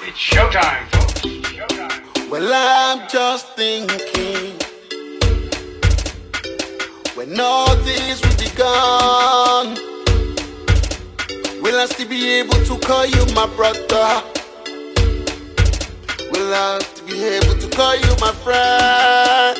It's showtime, folks. Showtime. Well, I'm just thinking, when all this will be gone, will I still be able to call you my brother? Will I still be able to call you my friend?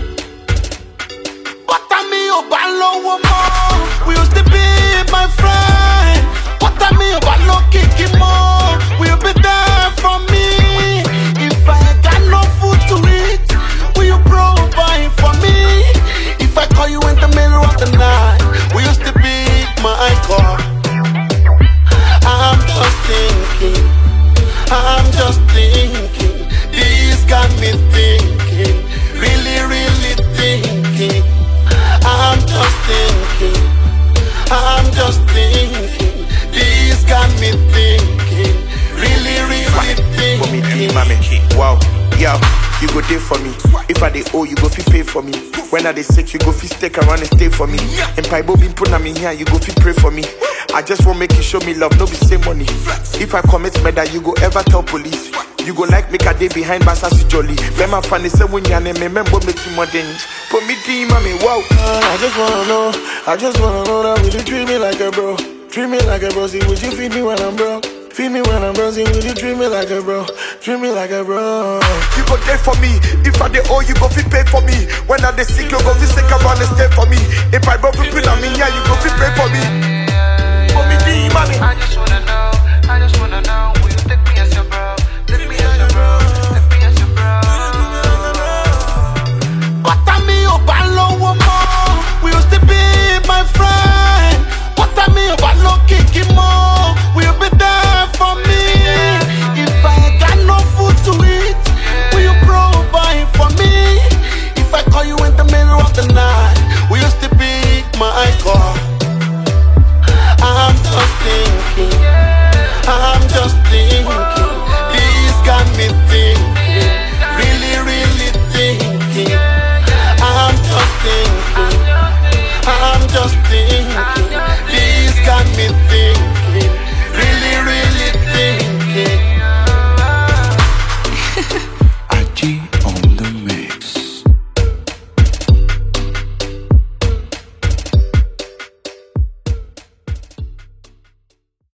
But I mean, will you still be my friend? But I mean, kicking more, will you be there for me? If I ain't got no food to eat, will you provide for me? If I call you in the middle of the night, will you still pick my call? I'm just thinking, this got me thinking, really thinking. I'm just thinking, this got me thinking, really thinking. Wow, yo, you go there for me. If I dey owe, you go fi pay for me. When I dey sick, you go fi stick around and stay for me. And Bible been put on me here, you go fi pray for me. I just want make you show me love, no be same money. If I commit murder, you go ever tell police. You go like make a day behind Basasi Jolly. Let my funny say when you're remember make you more than put me team, mommy, wow. I just wanna know that will you treat me like a bro? Treat me like a bro, see would you feed me when I'm broke? Feed me when I'm broke, see would you treat me like a bro? Treat me like a bro. You go there for me. If I dey owe, you go fi pay for me. When I dey sick, you go fi sick around and stay for me. If I broke people on me, yeah, you go fi pray for me. Put me team, mommy. I just wanna know, will you take me as your bro? Take me as your bro, take me as your bro. But I mean, will you still be my friend? But I mean, kicking more, will you be there for me? If I ain't got no food to eat, will you provide for me? If I call you in the middle of the night, will you still pick my call? I'm just thinking, this got me thinking, really thinking. I'm just thinking, this got me thinking.